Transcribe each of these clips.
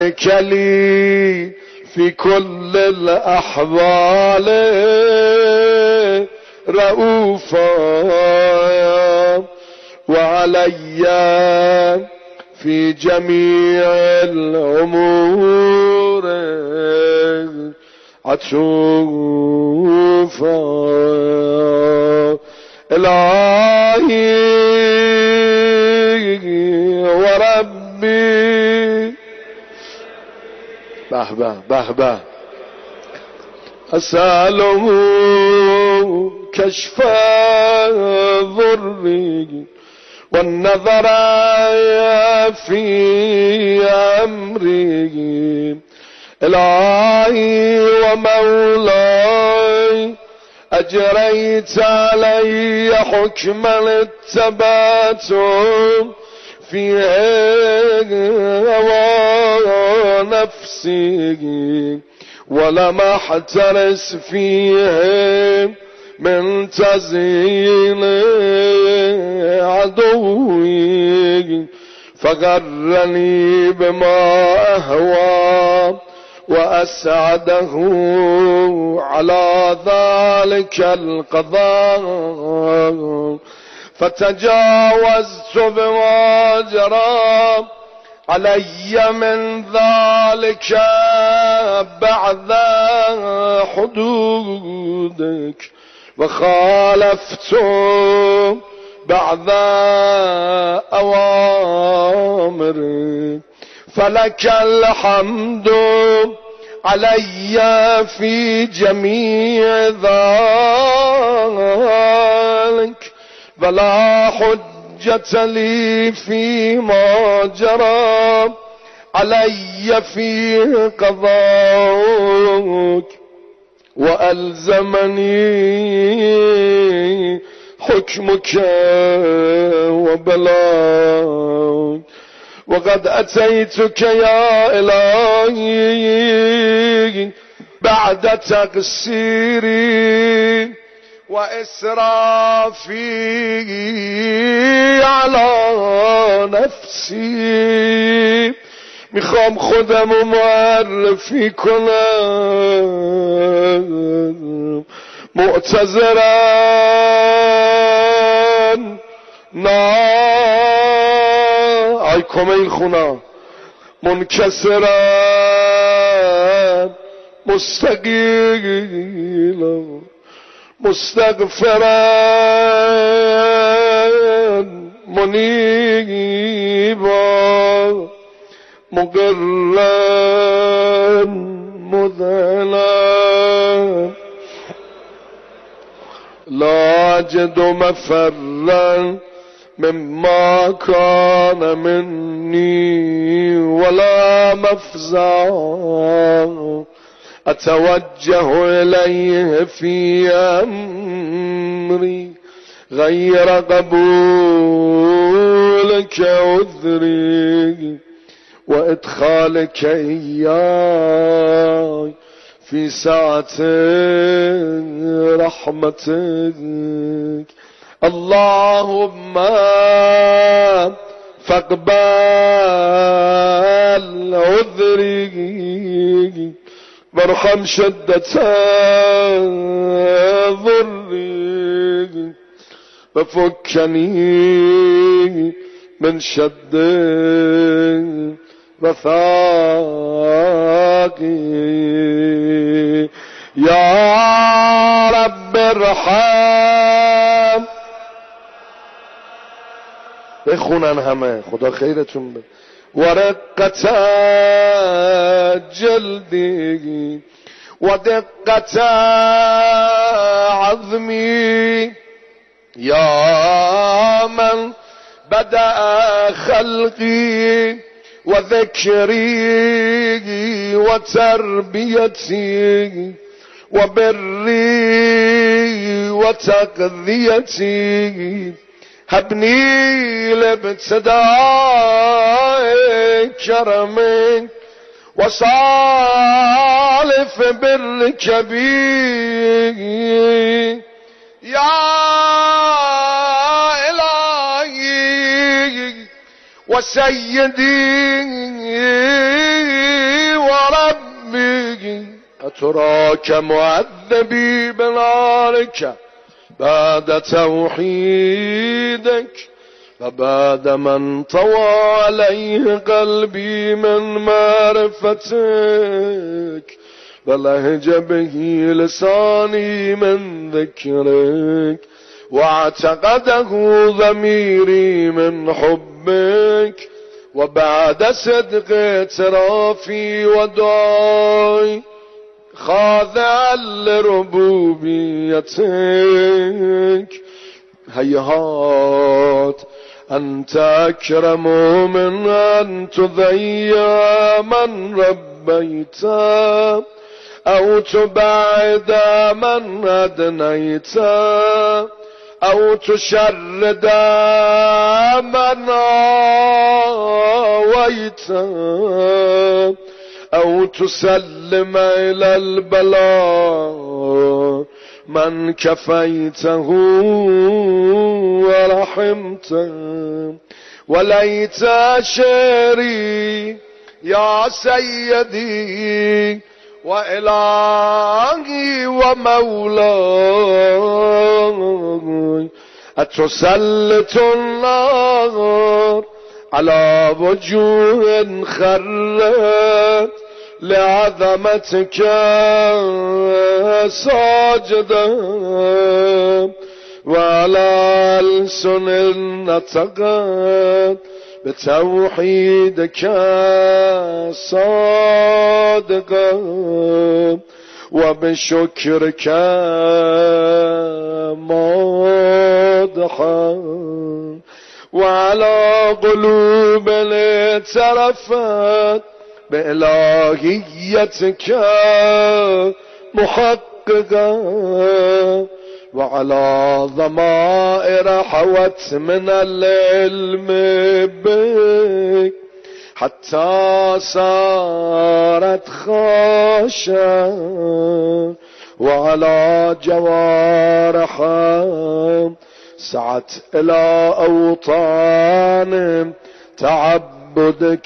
كلي في كل الأحوال رؤوفا وعلي في جميع الأمور عطوفا إلهي وربي به به أسأله كشف ضري والنظر في أمري إلهي ومولاي أجريت علي حكم التباتم في هوى نفسي ولم احترس فيه من تزيين عدوي فغرني بما أهوى وأسعده على ذلك القضاء فتجاوزت بما جرى علي من ذلك بعد حدودك وخالفت بعد أوامرك فلك الحمد علي في جميع ذلك ولا حجة لي فيما جرى علي فيه قضاءك وألزمني حكمك وبلاغك وقد أتيتك يا إلهي بعد تقصيري وإسرافي على نفسي میخوام خودم رو معرفی کنم معتذرم نه ای کمیل خونا منکسرم مستقیلم مستغفرم منیبا مقرم مذلم لا أجد مفرا مما كان مني ولا مفزعا أتوجه إليه في أمري غير قبولك عذري وإدخالك إياي في ساعة رحمتك اللهم فاقبل عذري وارحم شدة ضري وفكني من شد وثاقي يا رب ارحم بخونن همه خدا خیرتون بده ورقة جلدي ودقة عظمي يا من بدأ خلقي وذكري وتربيتي وبري وتقضيتي هبني لابتداء كرمك وصالف برك بي يا إلهي وسيدي أتراك معذبي بنارك بعد توحيدك، فبعد من طوى عليه قلبي من معرفتك، فلهج به لساني من ذكرك، واعتقده ضميري من حبك، وبعد صدق اعترافي ودعائي خاضعا لربوبيتك. هيهات أنت أكرم من أن تضيع من ربيت، أو تبعد من أدنيت، أو تشرد من آويت، أو تسلم إلى البلاء من كفيته ورحمته. وليت شعري يا سيدي وإلهي ومولاي، أتسلط النار على وجوه خرت لعظمتك ساجدا، وعلى ألسن نطقت بتوحيدك صادقا، وبشكرك مادحا، وعلى قلوب اعترفت بإلهيتك محققا، وعلى ضمائر حوت من العلم بك حتى صارت خاشعة، وعلى جوارح سعت إلى أوطان تعبدك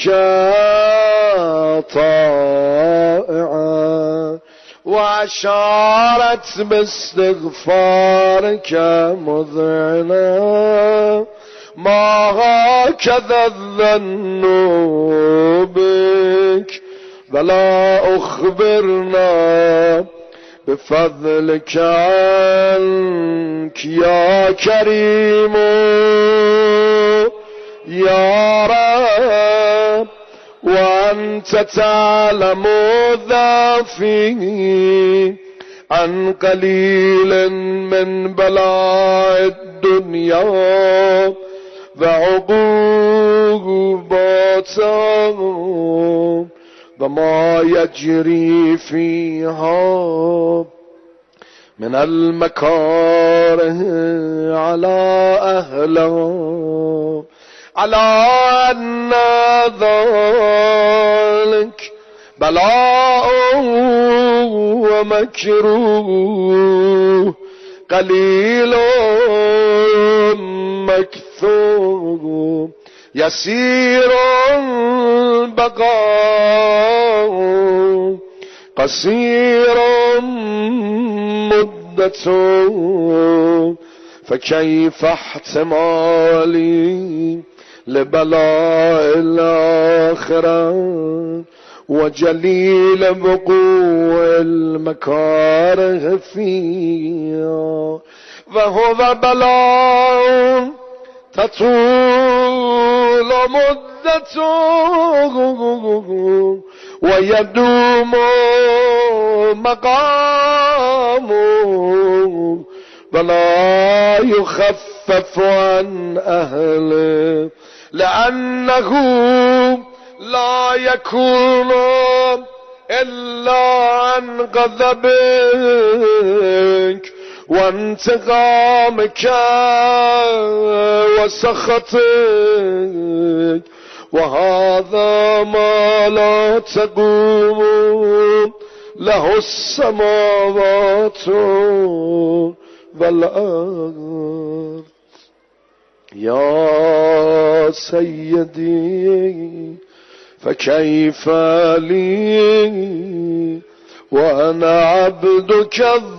طائعة، وأشارت باستغفارك مذعنة. ما هكذا الظن بك، بلا أخبرنا بفضلك عنك يا كريم يا رب، وأنت تعلم ضعفي عن قليل من بلاء الدنيا وعقوباتها وما يجري فيها من المكاره على أهله، على أن ذلك بلاء ومكروه قليل مكثور، يسير البقاء قصير مدته، فكيف احتمالي لبلاء الآخرة وجليل وقوع المكاره فيها، وهو بلاء تطول مدته ويدوم مقامه، ولا يخفف عن أهله، لأنه لا يكون إلا عن غضبك وانتقامك وسخطك، وهذا ما لا تقوم له السماوات والأرض. يا سيدي فكيف لي وأنا عبدك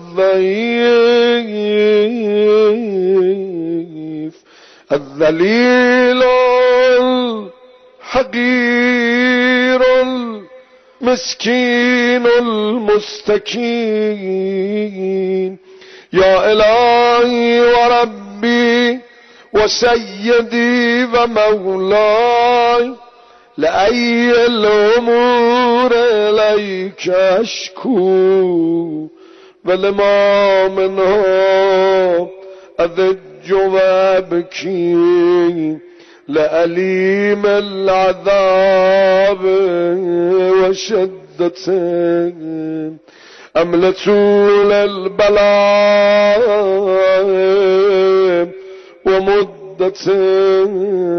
الضعيف الذليل الحقير المسكين المستكين. يا إلهي وربي وسيدي ومولاي، لأي الأمور إليك أشكو، ولما منها أذج وأبكي، لأليم العذاب وشدته أملة البلاء ومدته.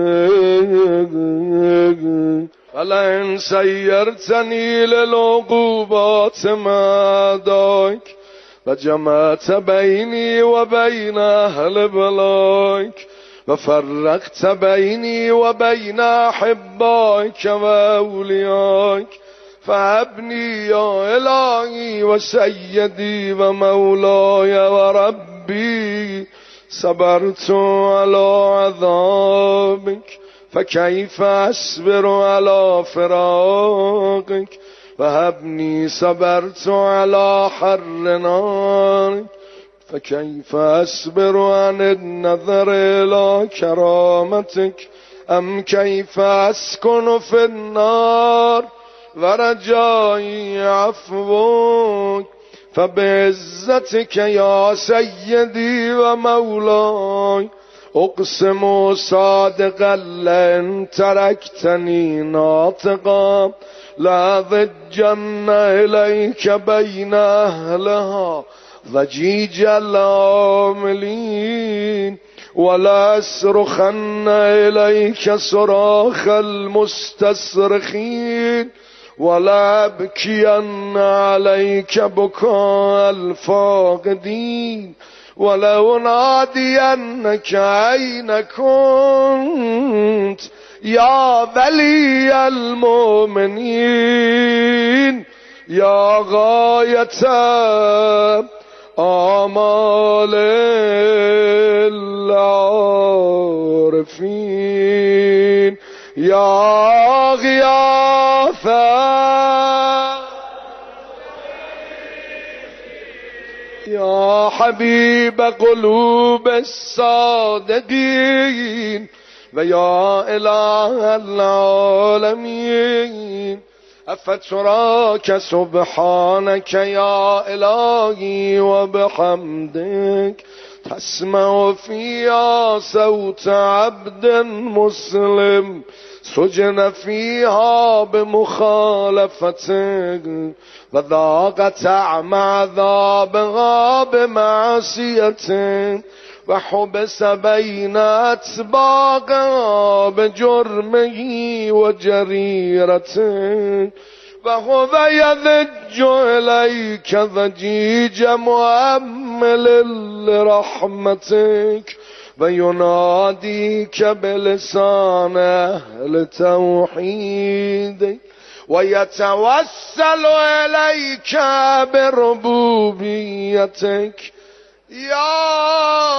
فلئن سيرتني للعقوبات ماداك، وجمعت بيني وبين أهل بلاك، وفرقت بيني وبين أحبائك وأوليائك، فهبني يا إلهي وسيدي ومولاي وربي. صبرت على عذابك، فكيف أصبر على فراقك؟ وهبني صبرت على حر نارك، فكيف أصبر عن النظر إلى كرامتك؟ أم كيف أسكن في النار ورجائي عفوك؟ فبعزتك يا سيدي ومولاي أقسم صادقا لئن تركتني ناطقا لأضجن إليك بين أهلها ضجيج العاملين، ولا أصرخن إليك صراخ المستصرخين، ولا أبكين عليك بكاء الفاقدين، ولا أنادينك أين كنت يا ولي المؤمنين، يا غاية آمال العارفين، يا غياثا يا حبيب قلوب الصادقين، ويا إله العالمين. أفتراك سبحانك يا إلهي وبحمدك تسمع فيها صوت عبد مسلم سجن فيها بمخالفتك، وذاق طعم عذابها بمعصيتك، وحبس بين أطباقها بجرمه وجريرته، وهو يذج إليك ضجيج مؤمل لرحمتك، ويناديك بلسان أهل توحيدك، ويتوسل إليك بربوبيتك. يا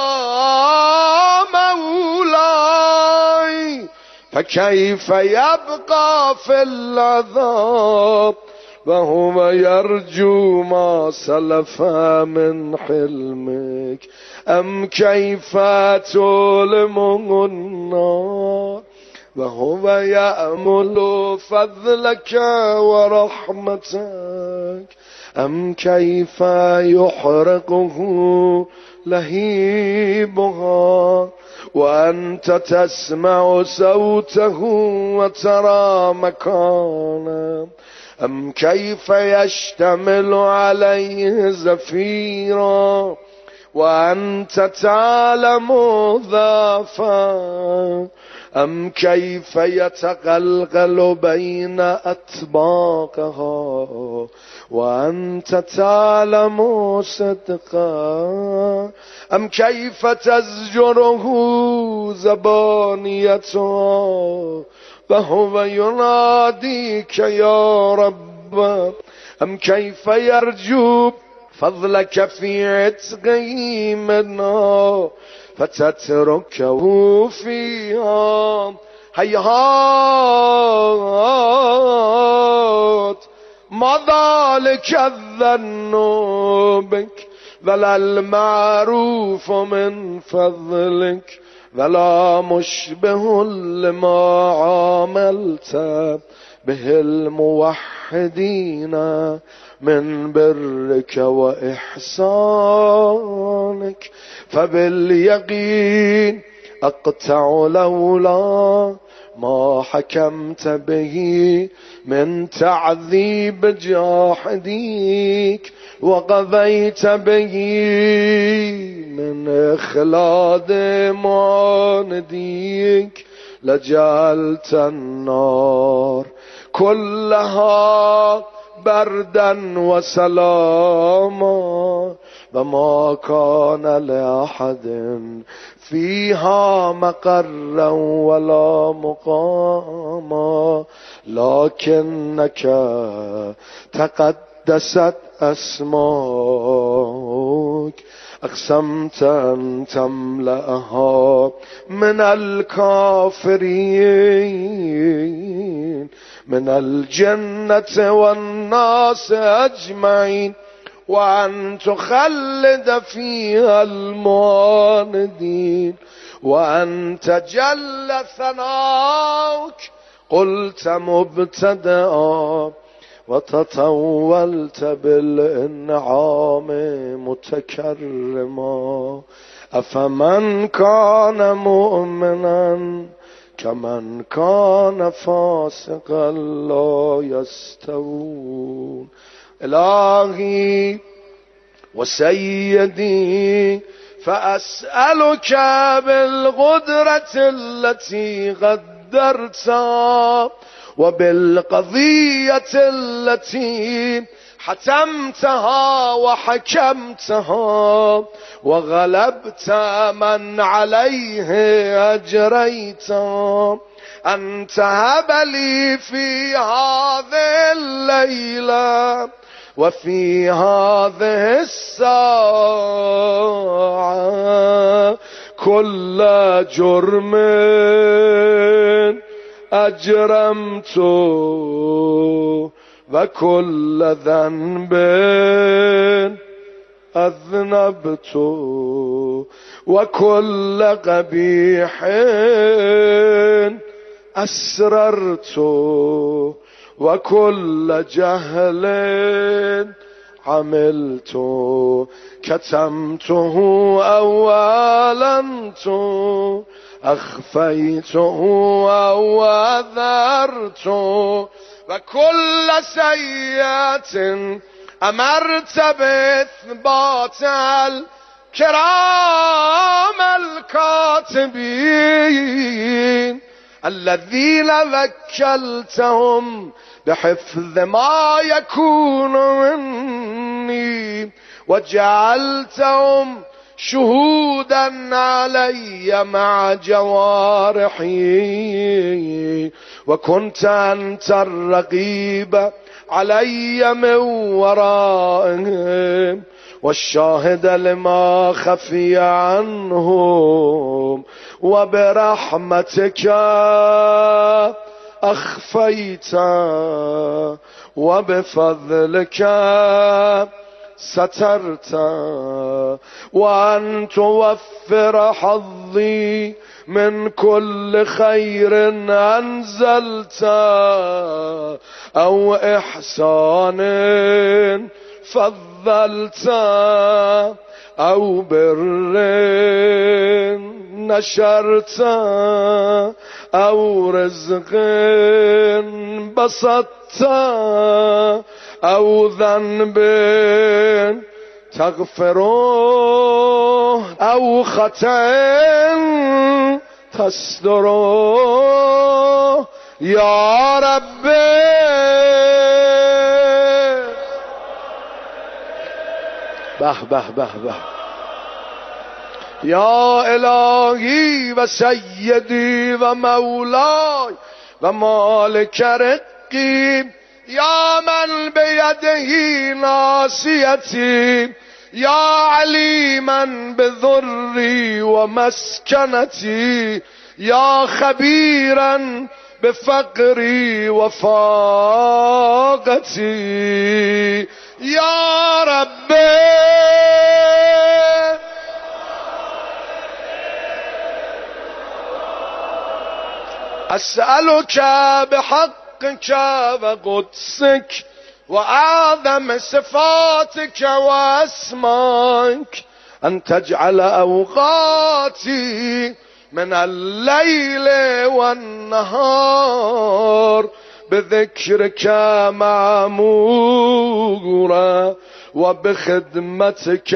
مولاي فكيف يبقى في العذاب وهو يرجو ما سلف من حلمك؟ أم كيف تؤلمه النار وهو يأمل فضلك ورحمتك؟ أم كيف يحرقه لهيبها وأنت تسمع صوته وترى مكانه؟ أم كيف يشتمل عليه زفيرا وأنت تعلم ضعفا؟ أم كيف يتقلقل بين أطباقها وأنت تعلم صدقا؟ أم كيف تزجره زبانيتها وهو يناديك يا ربي أم كيف يرجو فضلك في عتقه منا فتتركه فيها هيهات ما ذلك الظن بك ولا المعروف من فضلك ولا مشبه لما عاملت به الموحدين من برك وإحسانك فباليقين أقطع لولا ما حكمت به من تعذيب جاحديك وقضيت به من إخلاد مانديك لجعلت النار كلها بردا وسلاما وما كان لأحد فيها مقرا ولا مقاما لكنك تقدست أسماك أقسمت أن تملأها من الكافرين من الجنة والناس أجمعين وأن تخلد فيها المعاندين وأن تجل ثناؤك قلت مبتدأ وتطولت بالإنعام متكرما أفمن كان مؤمنا كمن كان فاسقا لا يستوون. إلهي وسيدي فأسألك بالقدرة التي قدرتها وبالقضية التي حتمتها وحكمتها وغلبت من عليه أجريت أن تهب لي في هذه الليلة وفي هذه الساعة كل جرم أجرمت وكل ذنب أذنبت وكل قبيح أسررت وكل جهل عملت كتمته أو أعلنت أخفيته أو أذرت وكل سيئة أمرت بإثبات الكرام الكاتبين الذين وكلتهم بحفظ ما يكون مني وجعلتهم شهودا علي مع جوارحي وكنت أنت الرقيب علي من ورائهم والشاهد لما خفي عنهم وبرحمتك أخفيت وبفضلك سترت وأن توفر حظي من كل خير أنزلت أو إحسان فضلت أو بر نشرت أو رزق بسطت أو ذنب تغفره أو خطأ تستره يا ربي به به به به يا إلهي وسيدي ومولاي ومالك رقي يا من بيده ناصيتي، يا عليما بذري ومسكنتي، يا خبيرا بفقري وفاقتي، يا ربي أسألك بحقك وقدسك وأعظم صفاتك وأسمائك أن تجعل أوقاتي من الليل والنهار بذكرك معمورة وبخدمتك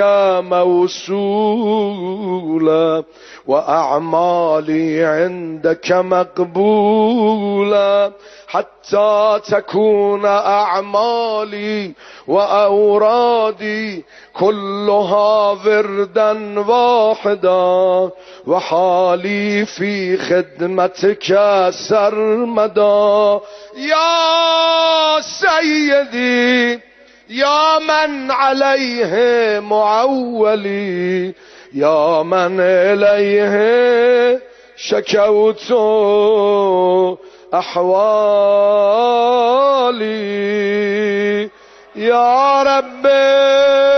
موصولة، وأعمالي عندك مقبولة، حتى تكون أعمالي وأورادي كلها وردا واحدا، وحالي في خدمتك سرمدا. يا سيدي يا من عليه معولي، يا من إليه شكوت أحوالي، يا ربي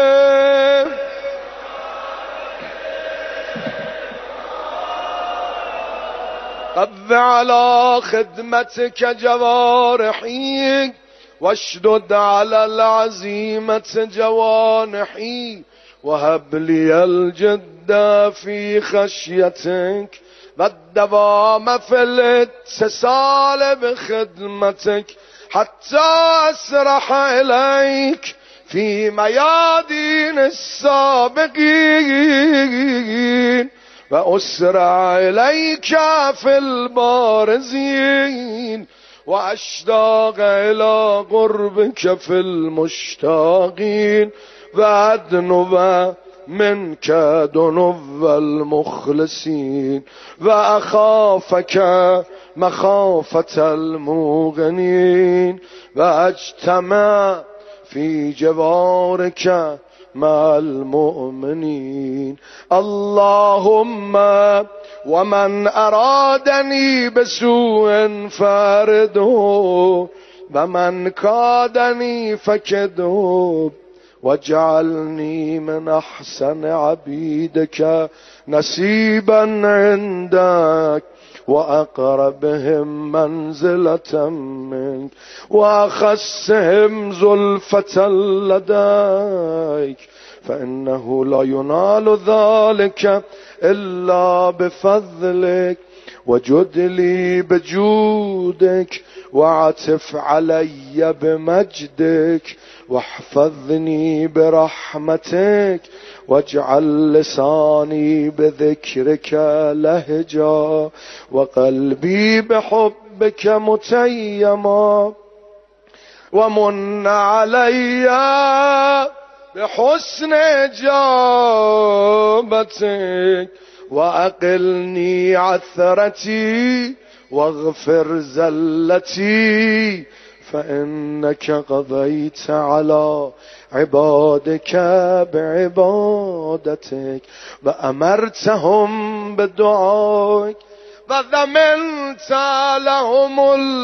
قض على خدمتك جوارحي، واشدد على العزيمة جوانحي، وهب لي الجد في خشيتك والدوام في الاتصال بخدمتك، حتى أسرح إليك في ميادين السابقين، وأسرع إليك في البارزين، وأشتاق إلى قربك في المشتاقين، وأدنو منك دنو المخلصين، وأخافك مخافة الموقنين، وأجتمع في جوارك مع المؤمنين. اللهم ومن أرادني بسوء فارده، ومن كادني فكده، واجعلني من أحسن عبيدك نسيبا عندك، وأقربهم منزلة منك، وأخسهم زلفة لديك، فإنه لا ينال ذلك إلا بفضلك. وجد لي بجودك، وعطف علي بمجدك، واحفظني برحمتك، واجعل لساني بذكرك لهجا، وقلبي بحبك متيما، ومن علي بحسن إجابتك، وأقلني عثرتي، واغفر زلتي، فإنك قضيت على عبادك بعبادتك، وأمرتهم بدعائك، وضمنت لهم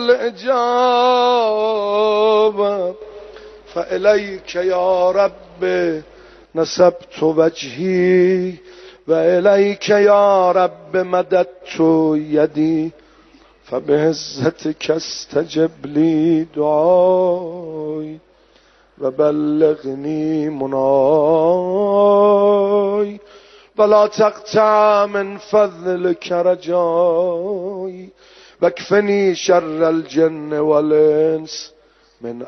الإجابة. فإليك يا رب نسبت وجهي، وإليك يا رب مددت يدي، فبعزتك استجب لي دعائي، وبلغني مناي، ولا تقطع من فضلك رجائي، واكفني شر الجن والإنس من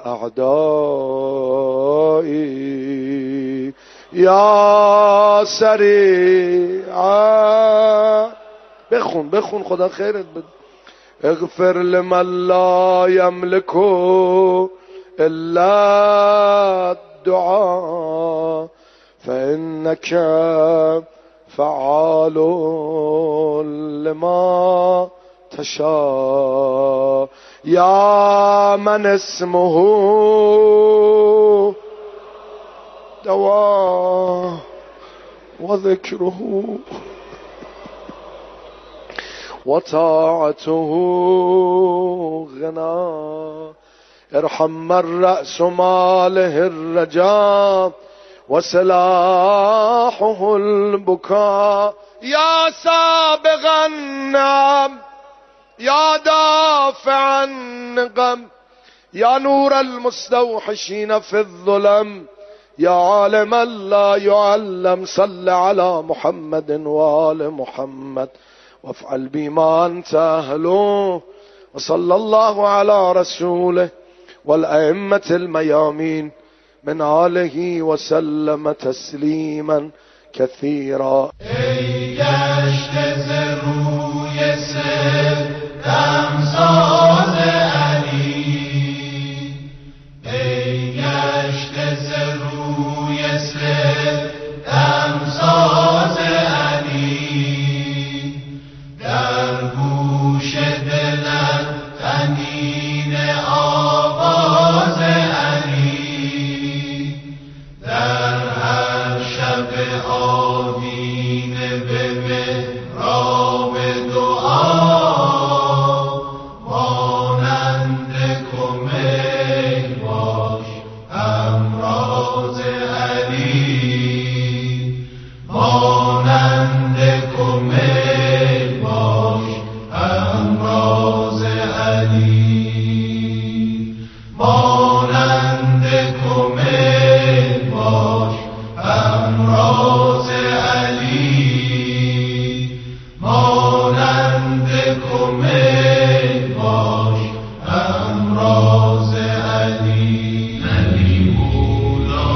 أعدائي. يا سريعا بخون خدا خیرت بده. اغفر لمن لا يملك إلا الدعاء، فإنك فعال لما تشاء. يا من اسمه دواء وذكره وطاعته غنى ارحم من رأس ماله الرجاء وسلاحه البكاء يا سابغ النعم يا دافع النقم يا نور المستوحشين في الظلم يا عالما لا يعلم صل على محمد وآل محمد وافعل بما أنت أهله وصلى الله على رسوله والأئمة الميامين من آله وسلم تسليما كثيرا. ای گشته ز روی سر دمساز علی، ای گشته ز روی سر دمساز علی، در گوش دلت طنین آواز علی، در هر شب آدینه به محراب دعا مانند کمیل باش همراز علی، مانند کمیل باش همراز علی، مانند کمیل باش همراز علی، مانند کمیل باش همراز علی. علی مولا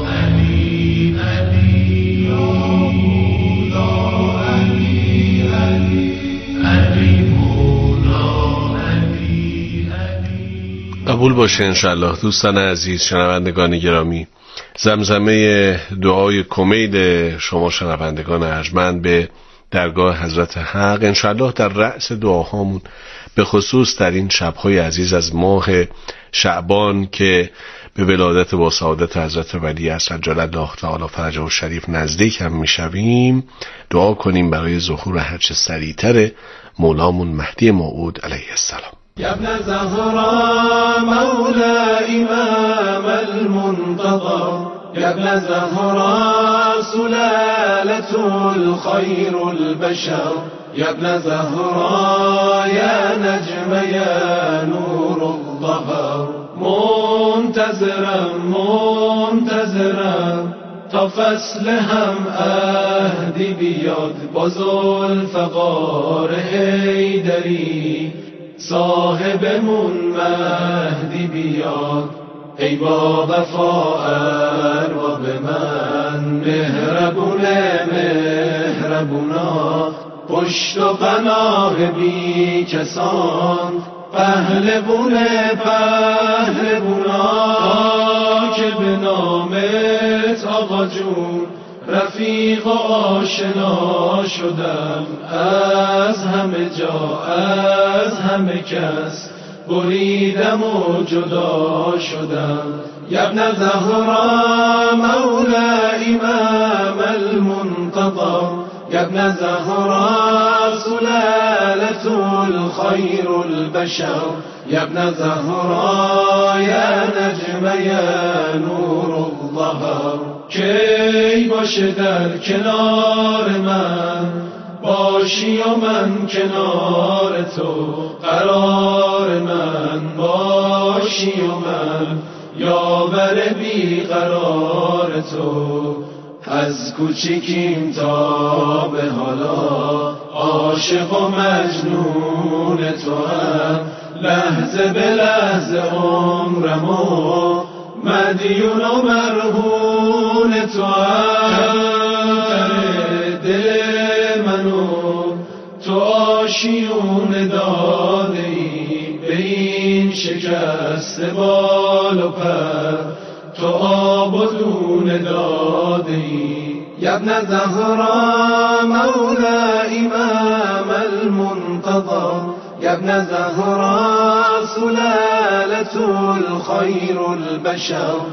علی علی مولا علی علی علی مولا علی علی. قبول باشه انشالله. دوستان عزیز، شنوندگان گرامی، زمزمه دعای کمیل شما شنوندگان ارجمند به درگاه حضرت حق انشالله در رأس دعاهامون، به خصوص در این شبهای عزیز از ماه شعبان که به ولادت با سعادت حضرت ولی عصر عجل الله تعالی فرجه و شریف نزدیک هم میشویم، دعا کنیم برای ظهور هرچه سریعتر مولامون مهدی موعود علیه السلام. يا ابن زهراء مولى إمام المنتظر، يا ابن زهراء سلالة الخير البشر، يا ابن زهراء يا نجم يا نور الظهر، منتظرا منتظرا تا فصل هم عهدی بیاد با ذوالفقار حیدری، صاحبمون مهدی بیاد، ای با وفا ارباب من، مهربونه مهربونا، پشت و پناه بی کسان، پهلوونه پهلونا، که به نامت آقا جون رفیق و آشنا شدم، از همه جا از همه کس بریدم و جدا شدم. یا ابن زهراء مولا امام المنتظر، یا ابن زهراء سلالة الخير البشر، یا ابن زهراء یا نجم یا نور الظهر، کی باشه در کنار من باشی و من کنار تو، قرار من باشی و من یاور بی قرار تو، از کوچیکیم تا به حالا عاشق و مجنون تو هم، لحظه به لحظه عمرمو مدیون و مرهون تو هم، دل منو تو آشیون داده ای، به این شکست بال و پر تو آب و دون داده ای. یا ابن زهراء مولا امام المنتظر، یا ابن زهراء سلالة الخير البشر